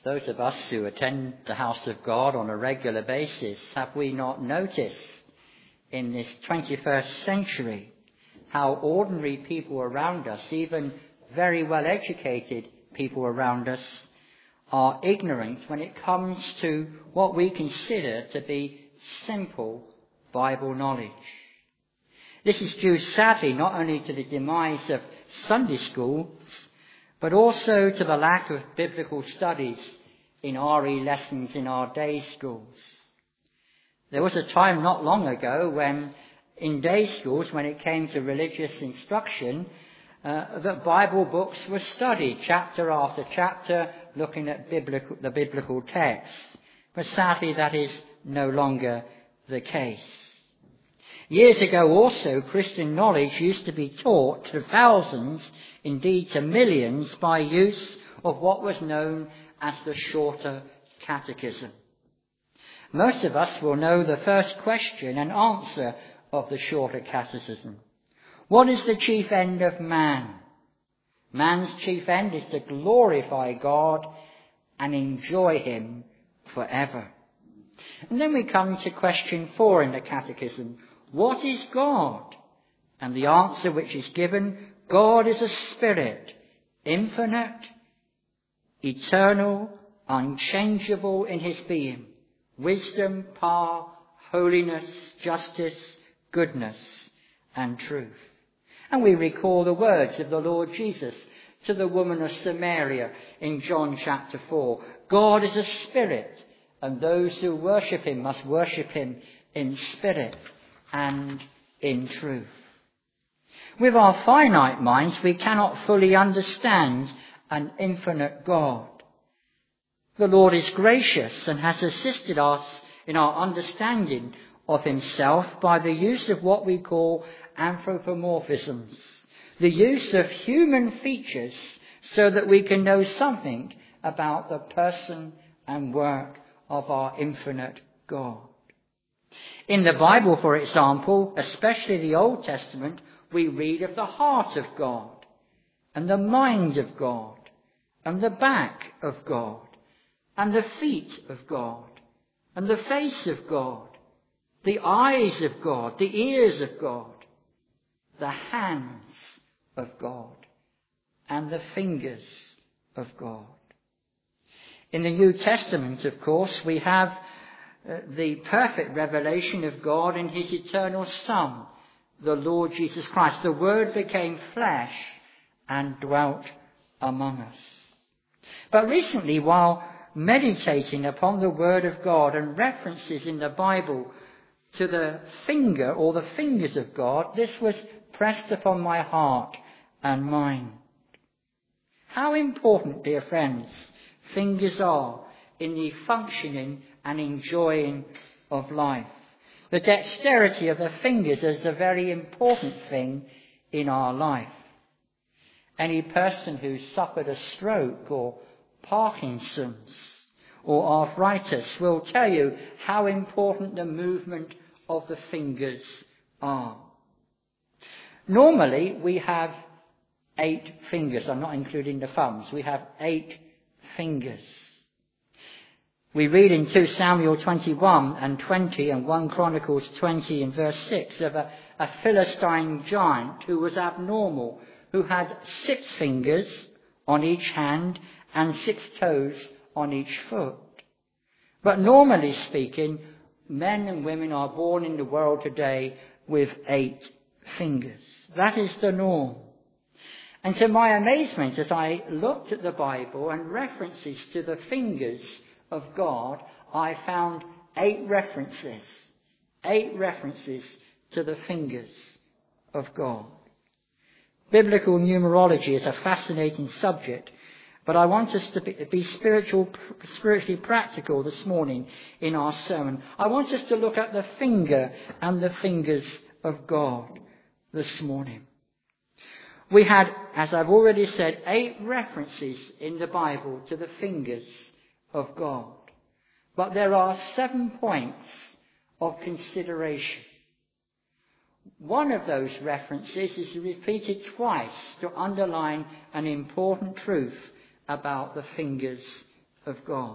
Those of us who attend the house of God on a regular basis, have we not noticed in this 21st century how ordinary people around us, even very well educated people around us, are ignorant when it comes to what we consider to be simple Bible knowledge? This is due, sadly, not only to the demise of Sunday schools, but also to the lack of biblical studies in RE lessons in our day schools. There was a time not long ago when, in day schools, when it came to religious instruction, that Bible books were studied, chapter after chapter, looking at the biblical text. But sadly, that is no longer the case. Years ago also, Christian knowledge used to be taught to thousands, indeed to millions, by use of what was known as the Shorter Catechism. Most of us will know the first question and answer of the Shorter Catechism. What is the chief end of man? Man's chief end is to glorify God and enjoy him forever. And then we come to question 4 in the Catechism. What is God? And the answer which is given, God is a spirit, infinite, eternal, unchangeable in his being, wisdom, power, holiness, justice, goodness, and truth. And we recall the words of the Lord Jesus to the woman of Samaria in John chapter 4. God is a spirit, and those who worship him must worship him in spirit and in truth. With our finite minds, we cannot fully understand an infinite God. The Lord is gracious and has assisted us in our understanding of himself by the use of what we call anthropomorphisms, the use of human features so that we can know something about the person and work of our infinite God. In the Bible, for example, especially the Old Testament, we read of the heart of God, and the mind of God, and the back of God, and the feet of God, and the face of God, the eyes of God, the ears of God, the hands of God, and the fingers of God. In the New Testament, of course, we have the perfect revelation of God in his eternal Son, the Lord Jesus Christ. The Word became flesh and dwelt among us. But recently, while meditating upon the Word of God and references in the Bible to the finger or the fingers of God, this was pressed upon my heart and mind. How important, dear friends, fingers are in the functioning and enjoying of life. The dexterity of the fingers is a very important thing in our life. Any person who's suffered a stroke or Parkinson's or arthritis will tell you how important the movement of the fingers are. Normally, we have 8 fingers. I'm not including the thumbs. We have 8 fingers. We read in 2 Samuel 21 and 20 and 1 Chronicles 20 and verse 6 of a Philistine giant who was abnormal, who had 6 fingers on each hand and 6 toes on each foot. But normally speaking, men and women are born in the world today with 8 fingers. That is the norm. And to my amazement, as I looked at the Bible and references to the fingers of God, I found 8 references. 8 references to the fingers of God. Biblical numerology is a fascinating subject, but I want us to be spiritually practical this morning in our sermon. I want us to look at the finger and the fingers of God this morning. We had, as I've already said, 8 references in the Bible to the fingers of God. But there are 7 points of consideration. One of those references is repeated twice to underline an important truth about the fingers of God.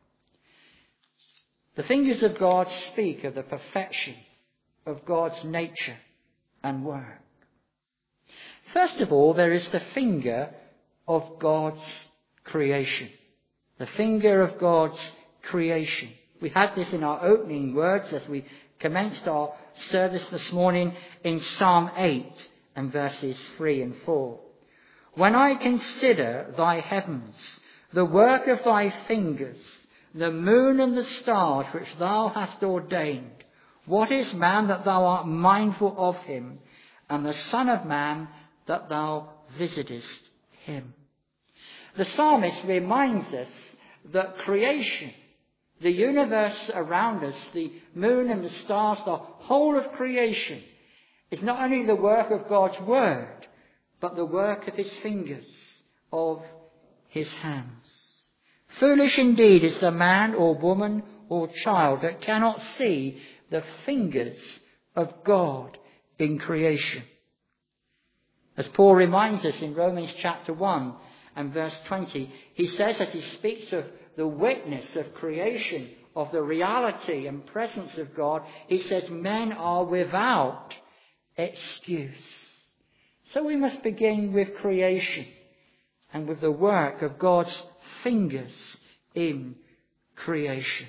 The fingers of God speak of the perfection of God's nature and work. First of all, there is the finger of God's creation. The finger of God's creation. We had this in our opening words as we commenced our service this morning in Psalm 8 and verses 3 and 4. When I consider thy heavens, the work of thy fingers, the moon and the stars which thou hast ordained, what is man that thou art mindful of him, and the Son of Man that thou visitest him? The psalmist reminds us that creation, the universe around us, the moon and the stars, the whole of creation, is not only the work of God's word, but the work of his fingers, of his hands. Foolish indeed is the man or woman or child that cannot see the fingers of God in creation. As Paul reminds us in Romans chapter 1 and verse 20, he says, as he speaks of the witness of creation, of the reality and presence of God, he says, men are without excuse. So we must begin with creation and with the work of God's fingers in creation.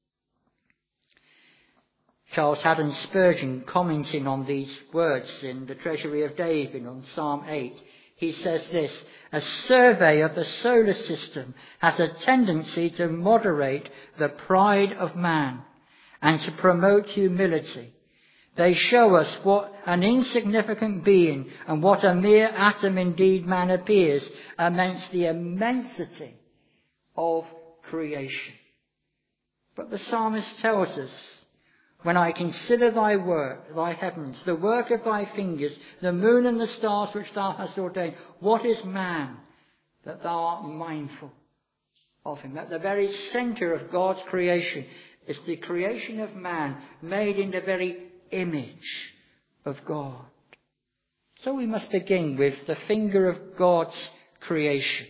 Charles Haddon Spurgeon, commenting on these words in the Treasury of David on Psalm 8, he says this: a survey of the solar system has a tendency to moderate the pride of man and to promote humility. They show us what an insignificant being and what a mere atom indeed man appears amidst the immensity of creation. But the psalmist tells us, when I consider thy work, thy heavens, the work of thy fingers, the moon and the stars which thou hast ordained, what is man that thou art mindful of him? At the very centre of God's creation is the creation of man, made in the very image of God. So we must begin with the finger of God's creation.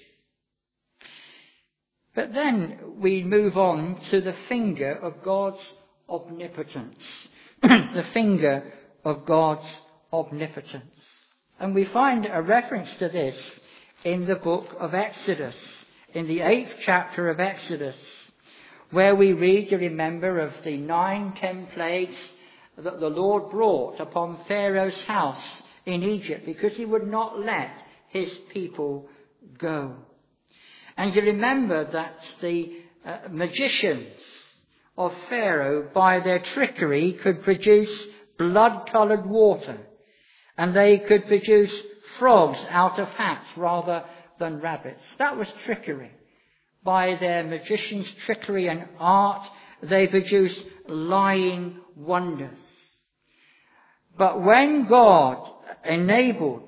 But then we move on to the finger of God's omnipotence. The finger of God's omnipotence. And we find a reference to this in the book of Exodus, in the 8th chapter of Exodus, where we read, you remember, of the 10 plagues that the Lord brought upon Pharaoh's house in Egypt because he would not let his people go. And you remember that the magicians of Pharaoh, by their trickery, could produce blood-coloured water, and they could produce frogs out of hats rather than rabbits. That was trickery. By their magicians' trickery and art, they produced lying wonders. But when God enabled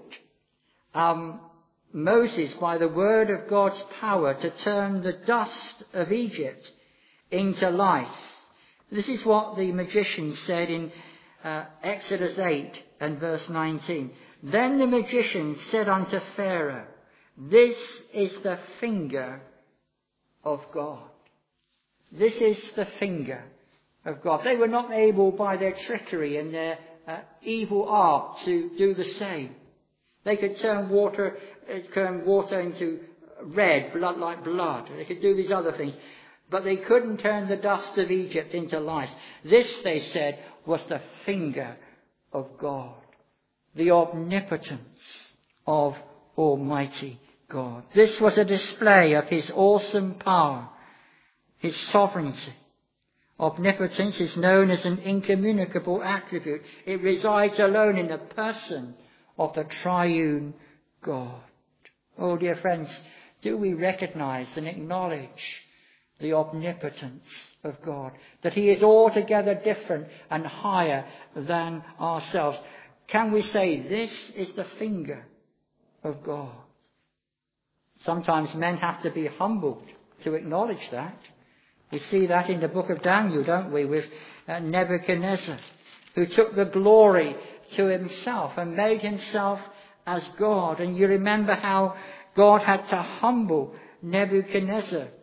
Moses, by the word of God's power, to turn the dust of Egypt into lice, this is what the magician said in Exodus 8 and verse 19. Then the magician said unto Pharaoh, this is the finger of God. This is the finger of God. They were not able by their trickery and their evil art to do the same. They could turn water into red, blood like blood. They could do these other things. But they couldn't turn the dust of Egypt into lice. This, they said, was the finger of God. The omnipotence of Almighty God. This was a display of his awesome power, his sovereignty. Omnipotence is known as an incommunicable attribute. It resides alone in the person of the triune God. Oh, dear friends, do we recognize and acknowledge the omnipotence of God, that he is altogether different and higher than ourselves? Can we say this is the finger of God? Sometimes men have to be humbled to acknowledge that. We see that in the book of Daniel, don't we, with Nebuchadnezzar, who took the glory to himself and made himself as God. And you remember how God had to humble Nebuchadnezzar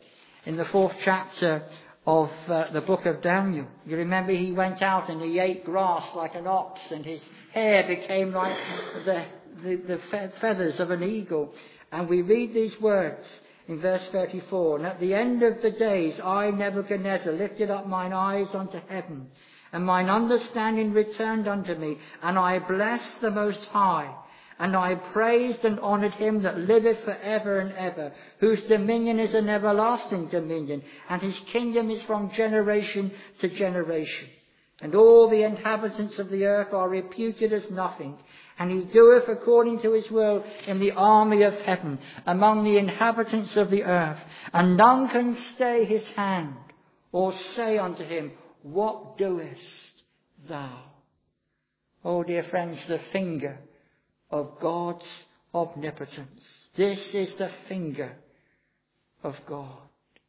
in the 4th chapter of the book of Daniel. You remember he went out and he ate grass like an ox, and his hair became like the feathers of an eagle. And we read these words in verse 34, "And at the end of the days, I, Nebuchadnezzar, lifted up mine eyes unto heaven, and mine understanding returned unto me, and I blessed the Most High, and I praised and honoured him that liveth for ever and ever, whose dominion is an everlasting dominion, and his kingdom is from generation to generation. And all the inhabitants of the earth are reputed as nothing, and he doeth according to his will in the army of heaven, among the inhabitants of the earth, and none can stay his hand, or say unto him, What doest thou?" Oh, dear friends, the finger of God's omnipotence. This is the finger of God.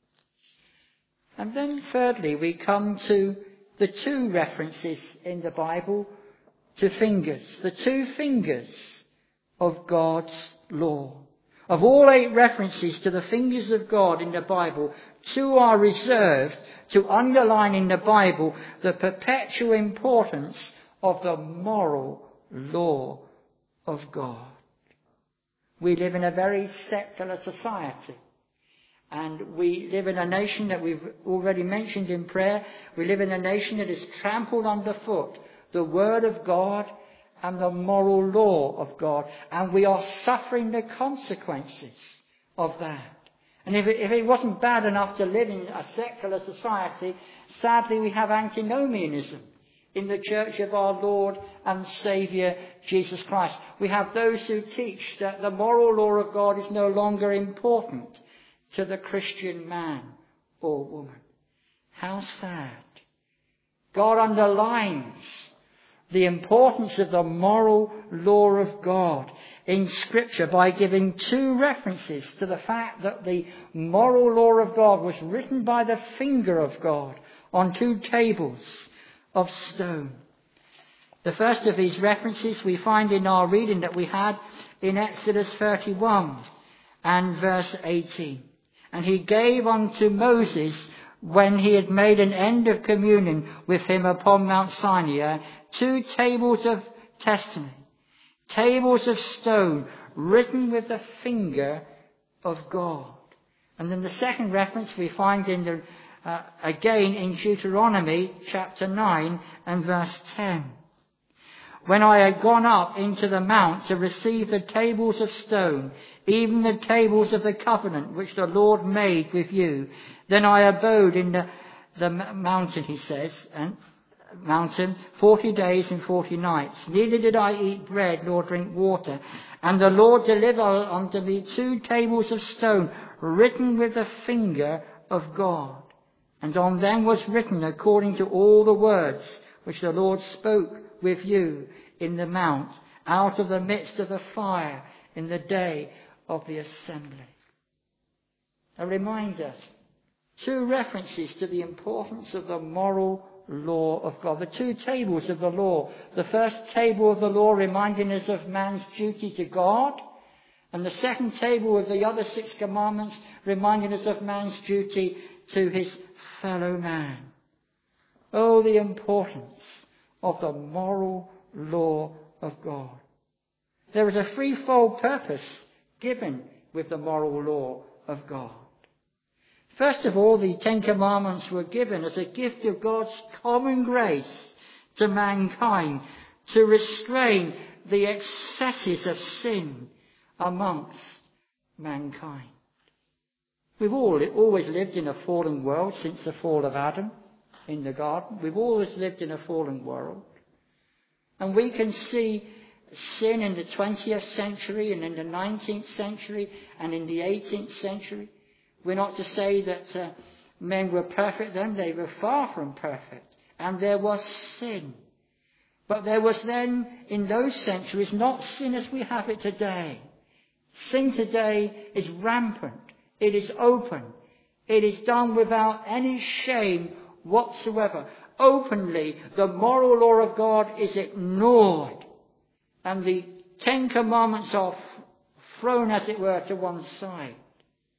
And then thirdly, we come to the 2 references in the Bible to fingers. The 2 fingers of God's law. Of all 8 references to the fingers of God in the Bible, 2 are reserved to underline in the Bible the perpetual importance of the moral law of God. We live in a very secular society, and we live in a nation that we've already mentioned in prayer. We live in a nation that is trampled underfoot the word of God and the moral law of God, and we are suffering the consequences of that. And if it wasn't bad enough to live in a secular society, sadly we have antinomianism in the church of our Lord and Saviour Jesus Christ. We have those who teach that the moral law of God is no longer important to the Christian man or woman. How sad. God underlines the importance of the moral law of God in Scripture by giving 2 references to the fact that the moral law of God was written by the finger of God on 2 tables of stone. The first of these references we find in our reading that we had in Exodus 31 and verse 18. "And he gave unto Moses, when he had made an end of communion with him upon Mount Sinai, 2 tables of testimony, tables of stone, written with the finger of God." And then the second reference we find in again in Deuteronomy chapter 9 and verse 10. "When I had gone up into the mount to receive the tables of stone, even the tables of the covenant which the Lord made with you, then I abode in the mountain," he says, and mountain 40 days and 40 nights. "Neither did I eat bread nor drink water. And the Lord delivered unto me 2 tables of stone, written with the finger of God. And on them was written according to all the words which the Lord spoke with you in the mount, out of the midst of the fire in the day of the assembly." A reminder, 2 references to the importance of the moral law of God. The 2 tables of the law. The first table of the law reminding us of man's duty to God, and the second table of the other 6 commandments reminding us of man's duty to his fellow man. Oh, the importance of the moral law of God. There is a threefold purpose given with the moral law of God. First of all, the 10 Commandments were given as a gift of God's common grace to mankind to restrain the excesses of sin amongst mankind. We've always lived in a fallen world since the fall of Adam in the garden. We've always lived in a fallen world. And we can see sin in the 20th century and in the 19th century and in the 18th century. We're not to say that men were perfect then. They were far from perfect. And there was sin. But there was then, in those centuries, not sin as we have it today. Sin today is rampant. It is open. It is done without any shame whatsoever. Openly, the moral law of God is ignored. And the 10 Commandments are thrown, as it were, to one side.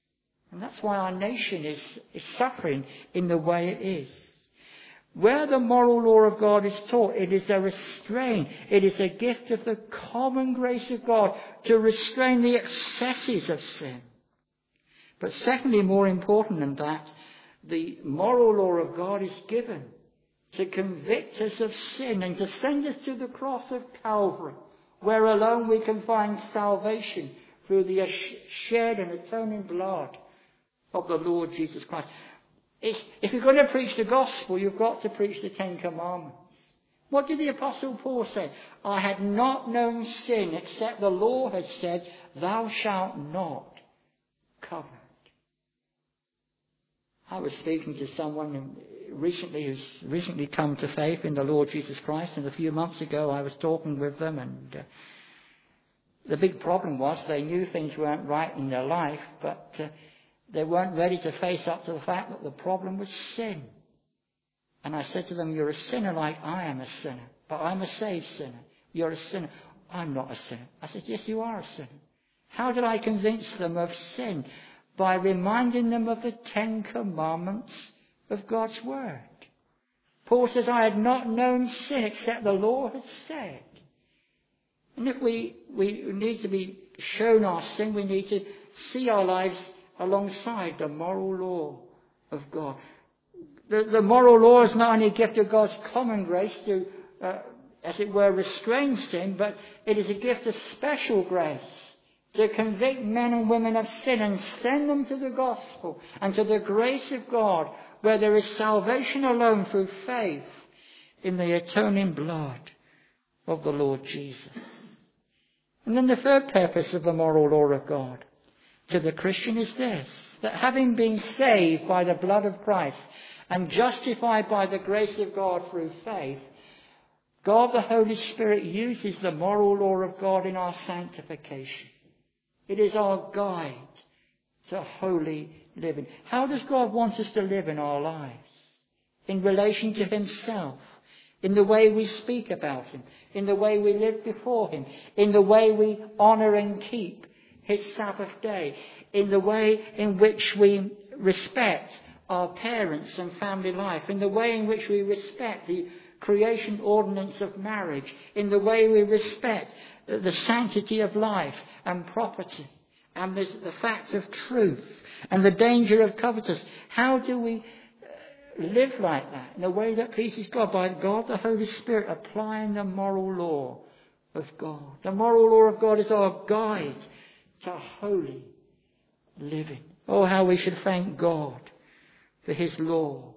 And that's why our nation is suffering in the way it is. Where the moral law of God is taught, it is a restraint. It is a gift of the common grace of God to restrain the excesses of sin. But secondly, more important than that, the moral law of God is given to convict us of sin and to send us to the cross of Calvary, where alone we can find salvation through the shed and atoning blood of the Lord Jesus Christ. If you're going to preach the gospel, you've got to preach the Ten Commandments. What did the Apostle Paul say? I had not known sin except the law had said, thou shalt not covet. I was speaking to someone who's recently come to faith in the Lord Jesus Christ, and a few months ago I was talking with them, and the big problem was they knew things weren't right in their life, but they weren't ready to face up to the fact that the problem was sin. And I said to them, you're a sinner like I am a sinner, but I'm a saved sinner. You're a sinner. I'm not a sinner. I said, yes, you are a sinner. How did I convince them of sin? By reminding them of the Ten Commandments of God's Word. Paul says, I had not known sin except the law had said. And if we need to be shown our sin, we need to see our lives alongside the moral law of God. The moral law is not only a gift of God's common grace to, as it were, restrain sin, but it is a gift of special grace to convict men and women of sin and send them to the gospel and to the grace of God, where there is salvation alone through faith in the atoning blood of the Lord Jesus. And then the third purpose of the moral law of God to the Christian is this, that having been saved by the blood of Christ and justified by the grace of God through faith, God the Holy Spirit uses the moral law of God in our sanctification. It is our guide to holy living. How does God want us to live in our lives? In relation to himself, in the way we speak about him, in the way we live before him, in the way we honour and keep his Sabbath day, in the way in which we respect our parents and family life, in the way in which we respect the creation ordinance of marriage, in the way we respect the sanctity of life and property, and the fact of truth, and the danger of covetousness. How do we live like that in a way that pleases God? By God the Holy Spirit applying the moral law of God. The moral law of God is our guide to holy living. Oh, how we should thank God for his law.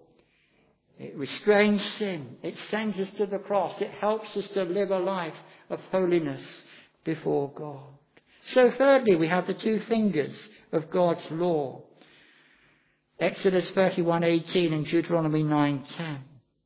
It restrains sin. It sends us to the cross. It helps us to live a life of holiness before God. So thirdly, we have the two fingers of God's law. Exodus 31:18 and Deuteronomy 9:10.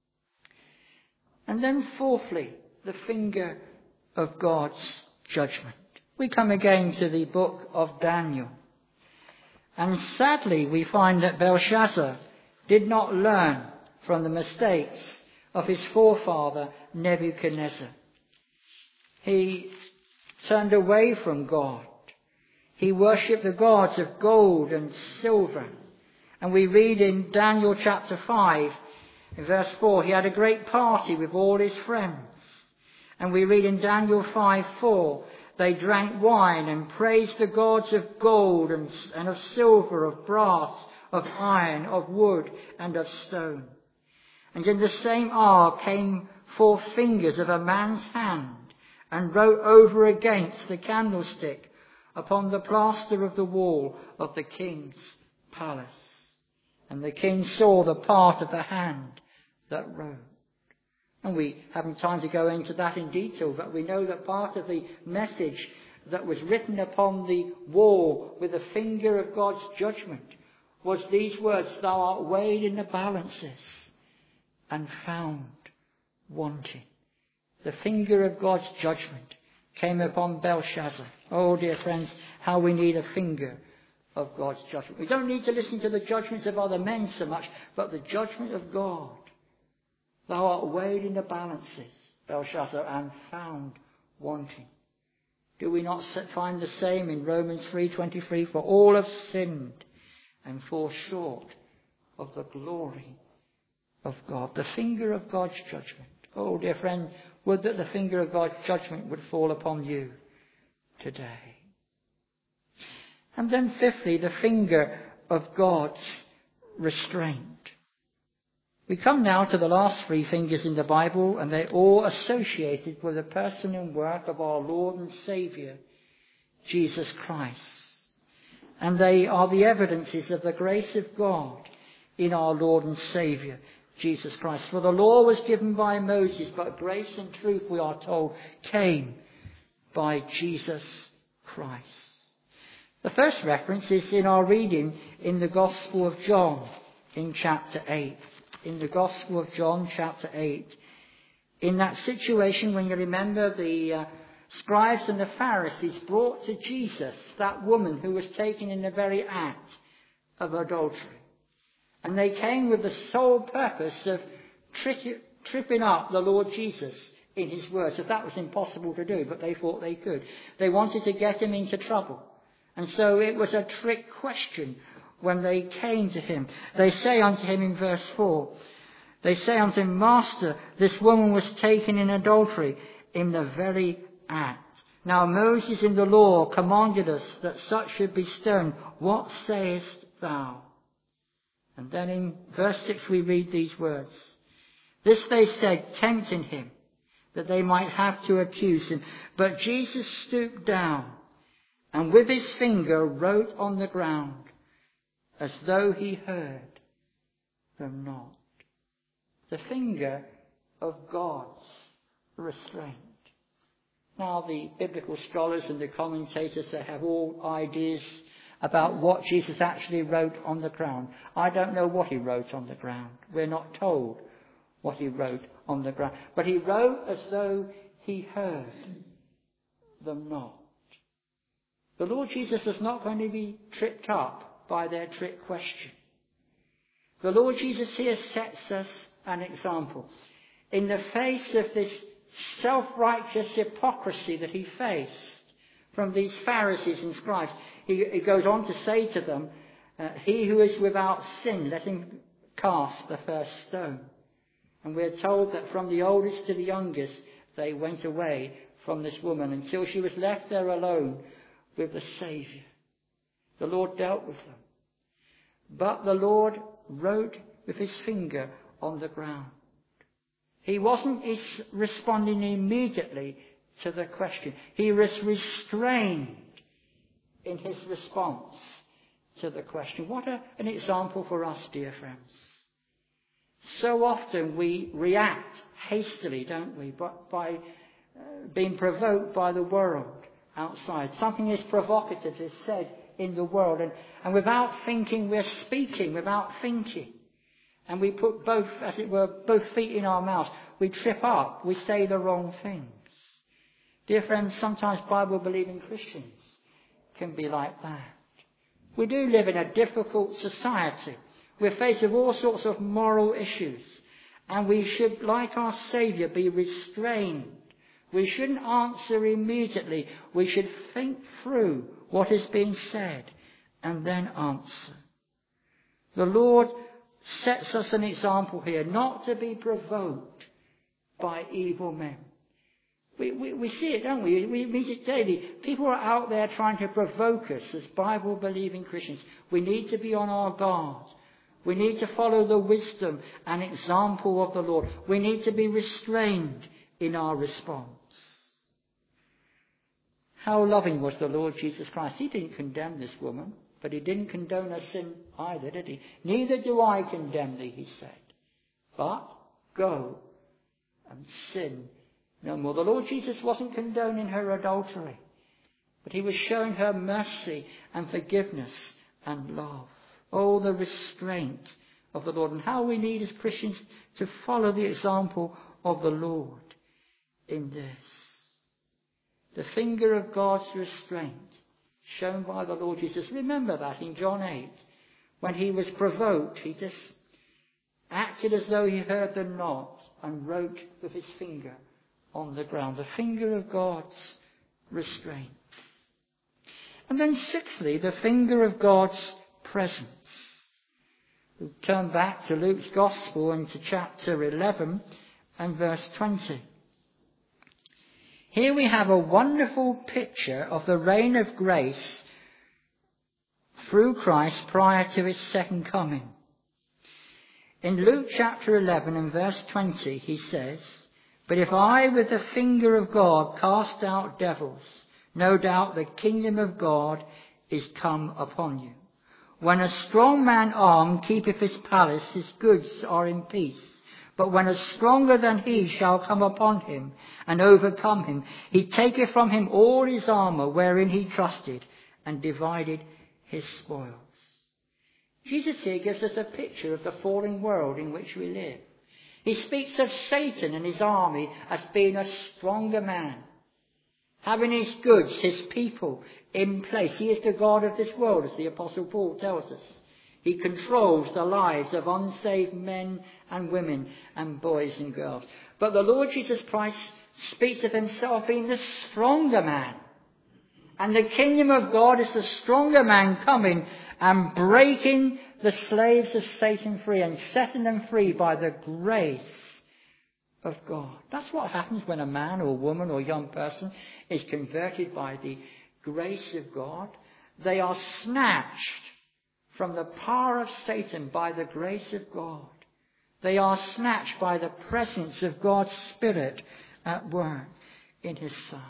And then fourthly, the finger of God's judgment. We come again to the book of Daniel. And sadly, we find that Belshazzar did not learn from the mistakes of his forefather Nebuchadnezzar. He turned away from God. He worshipped the gods of gold and silver. And we read in Daniel chapter 5, in verse 4, he had a great party with all his friends. And we read in Daniel 5:4, they drank wine and praised the gods of gold and of silver, of brass, of iron, of wood, and of stone. And in the same hour came forth fingers of a man's hand, and wrote over against the candlestick upon the plaster of the wall of the king's palace. And the king saw the part of the hand that wrote. And we haven't time to go into that in detail, but we know that part of the message that was written upon the wall with the finger of God's judgment was these words, thou art weighed in the balances and found wanting. The finger of God's judgment came upon Belshazzar. Oh, dear friends, how we need a finger of God's judgment. We don't need to listen to the judgments of other men so much, but the judgment of God. Thou art weighed in the balances, Belshazzar, and found wanting. Do we not find the same in Romans 3:23? For all have sinned and fall short of the glory of God. The finger of God's judgment. Oh, dear friend, would that the finger of God's judgment would fall upon you today. And then fifthly, the finger of God's restraint. We come now to the last three fingers in the Bible, and they're all associated with the person and work of our Lord and Saviour, Jesus Christ. And they are the evidences of the grace of God in our Lord and Saviour, Jesus Christ. For the law was given by Moses, but grace and truth, we are told, came by Jesus Christ. The first reference is in our reading in the Gospel of John in chapter 8. In the Gospel of John chapter 8. In that situation, when you remember, the scribes and the Pharisees brought to Jesus that woman who was taken in the very act of adultery. And they came with the sole purpose of tripping up the Lord Jesus in his words. If that was impossible to do, but they thought they could. They wanted to get him into trouble. And so it was a trick question when they came to him. They say unto him in verse 4, they say unto him, Master, this woman was taken in adultery in the very act. Now Moses in the law commanded us that such should be stoned. What sayest thou? And then in verse 6 we read these words. This they said, tempting him, that they might have to accuse him. But Jesus stooped down, and with his finger wrote on the ground, as though he heard them not. The finger of God's restraint. Now the biblical scholars and the commentators, they have all ideas about what Jesus actually wrote on the ground. I don't know what he wrote on the ground. We're not told what he wrote on the ground. But he wrote as though he heard them not. The Lord Jesus was not going to be tripped up by their trick question. The Lord Jesus here sets us an example. In the face of this self-righteous hypocrisy that he faced from these Pharisees and scribes, he goes on to say to them, he who is without sin, let him cast the first stone. And we're told that from the oldest to the youngest, they went away from this woman until she was left there alone with the Saviour. The Lord dealt with them. But the Lord wrote with his finger on the ground. He wasn't responding immediately to the question. He was restrained in his response to the question. What an example for us, dear friends. So often we react hastily, don't we, by being provoked by the world outside. Something is provocative is said in the world, and without thinking, we're speaking without thinking. And we put both feet in our mouths. We trip up. We say the wrong things. Dear friends, sometimes Bible-believing Christians can be like that. We do live in a difficult society. We're faced with all sorts of moral issues. And we should, like our Saviour, be restrained. We shouldn't answer immediately. We should think through what is being said and then answer. The Lord sets us an example here, not to be provoked by evil men. We see it, don't we? We meet it daily. People are out there trying to provoke us as Bible-believing Christians. We need to be on our guard. We need to follow the wisdom and example of the Lord. We need to be restrained in our response. How loving was the Lord Jesus Christ. He didn't condemn this woman, but he didn't condone her sin either, did he? Neither do I condemn thee, he said. But go and sin no more. The Lord Jesus wasn't condoning her adultery, but he was showing her mercy and forgiveness and love. Oh, the restraint of the Lord, and how we need as Christians to follow the example of the Lord in this. The finger of God's restraint shown by the Lord Jesus. Remember that in John 8, when he was provoked, he just acted as though he heard them not and wrote with his finger on the ground. The finger of God's restraint. And then sixthly, the finger of God's presence. We'll turn back to Luke's Gospel and to chapter 11 and verse 20. Here we have a wonderful picture of the reign of grace through Christ prior to his second coming. In Luke chapter 11 and verse 20 he says, "But if I with the finger of God cast out devils, no doubt the kingdom of God is come upon you. When a strong man armed keepeth his palace, his goods are in peace. But when a stronger than he shall come upon him and overcome him, he taketh from him all his armour wherein he trusted, and divided his spoils." Jesus here gives us a picture of the fallen world in which we live. He speaks of Satan and his army as being a stronger man, having his goods, his people in place. He is the God of this world, as the Apostle Paul tells us. He controls the lives of unsaved men and women and boys and girls. But the Lord Jesus Christ speaks of himself being the stronger man. And the kingdom of God is the stronger man coming and breaking the slaves of Satan free and setting them free by the grace of God. That's what happens when a man or woman or young person is converted by the grace of God. They are snatched from the power of Satan by the grace of God. They are snatched by the presence of God's Spirit at work in his Son.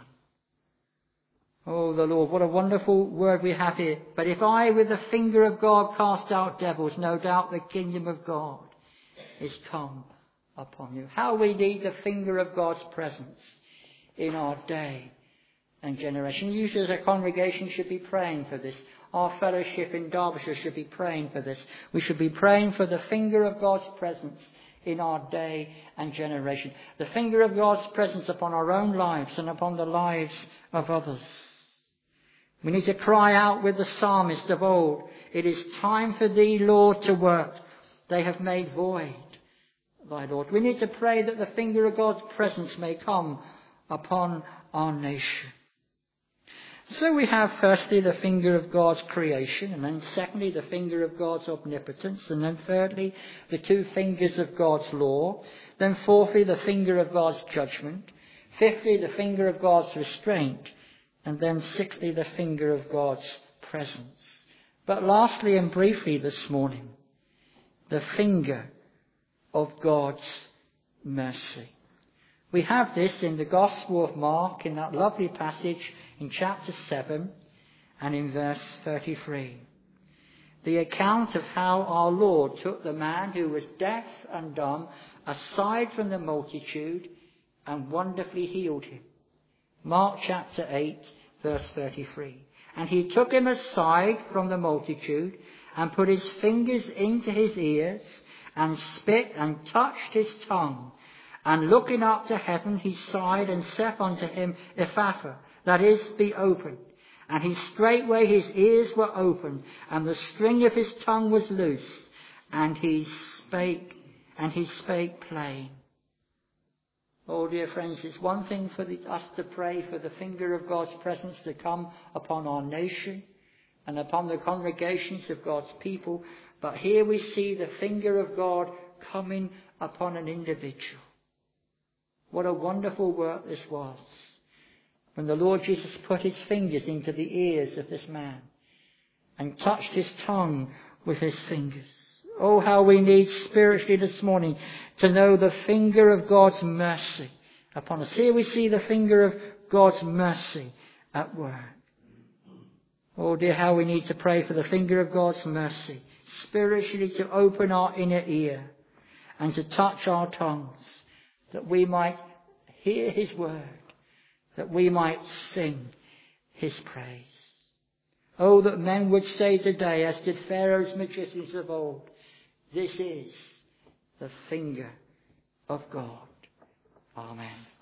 Oh, the Lord, what a wonderful word we have here. "But if I with the finger of God cast out devils, no doubt the kingdom of God is come upon you." How we need the finger of God's presence in our day and generation. Usually as a congregation should be praying for this. Our fellowship in Derbyshire should be praying for this. We should be praying for the finger of God's presence in our day and generation. The finger of God's presence upon our own lives and upon the lives of others. We need to cry out with the psalmist of old, "It is time for thee, Lord, to work. They have made void thy Lord." We need to pray that the finger of God's presence may come upon our nation. So we have firstly the finger of God's creation, and then secondly the finger of God's omnipotence, and then thirdly the two fingers of God's law, then fourthly the finger of God's judgment, fifthly the finger of God's restraint, and then sixthly the finger of God's presence. But lastly and briefly this morning, the finger of God's mercy. We have this in the Gospel of Mark in that lovely passage in chapter 7 and in verse 33. The account of how our Lord took the man who was deaf and dumb aside from the multitude and wonderfully healed him. Mark chapter 8 verse 33. "And he took him aside from the multitude and put his fingers into his ears and spit and touched his tongue. And looking up to heaven, he sighed and saith unto him, Ephphatha, that is, be opened. And he straightway his ears were opened, and the string of his tongue was loosed, and he spake plain." Oh, dear friends, it's one thing for us to pray for the finger of God's presence to come upon our nation and upon the congregations of God's people, but here we see the finger of God coming upon an individual. What a wonderful work this was, when the Lord Jesus put his fingers into the ears of this man and touched his tongue with his fingers. Oh, how we need spiritually this morning to know the finger of God's mercy upon us. Here we see the finger of God's mercy at work. Oh dear, how we need to pray for the finger of God's mercy spiritually to open our inner ear and to touch our tongues, that we might hear his word, that we might sing his praise. Oh, that men would say today, as did Pharaoh's magicians of old, "This is the finger of God." Amen.